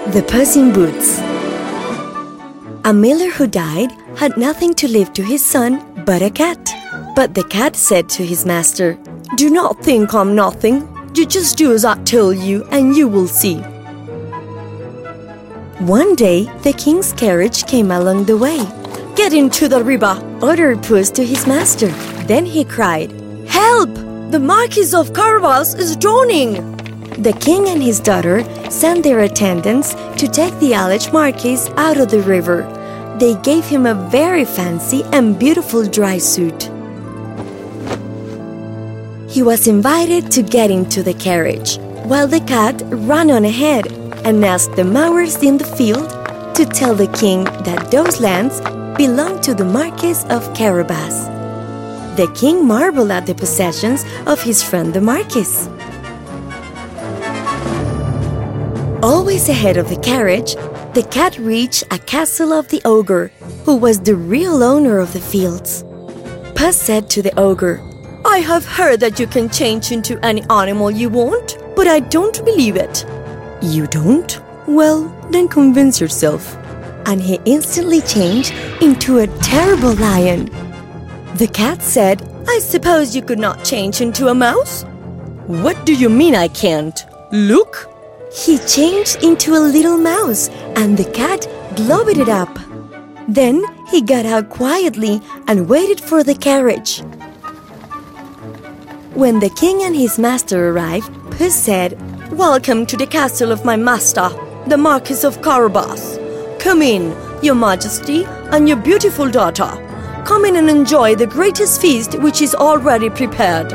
The Puss in Boots. A miller who died had nothing to leave to his son but a cat. But the cat said to his master, "Do not think I'm nothing. You just do as I tell you and you will see." One day, the king's carriage came along the way. "Get into the river," ordered Puss to his master. Then he cried, "Help! The Marquis of Carabas is drowning!" The king and his daughter sent their attendants to take the alleged Marquis out of the river. They gave him a very fancy and beautiful dry suit. He was invited to get into the carriage, while the cat ran on ahead and asked the mowers in the field to tell the king that those lands belonged to the Marquis of Carabas. The king marveled at the possessions of his friend the Marquis. Always ahead of the carriage, the cat reached a castle of the ogre, who was the real owner of the fields. Puss said to the ogre, "I have heard that you can change into any animal you want, but I don't believe it." "You don't? Well, then convince yourself." And he instantly changed into a terrible lion. The cat said, "I suppose you could not change into a mouse?" "What do you mean I can't? Look!" He changed into a little mouse, and the cat gobbled it up. Then he got out quietly and waited for the carriage. When the king and his master arrived, Puss said, "Welcome to the castle of my master, the Marquis of Carabas. Come in, your majesty and your beautiful daughter. Come in and enjoy the greatest feast which is already prepared."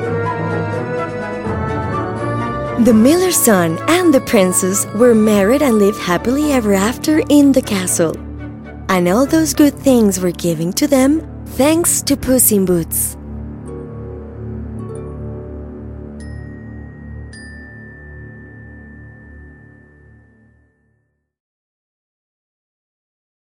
The miller's son and the princess were married and lived happily ever after in the castle. And all those good things were given to them thanks to Puss in Boots.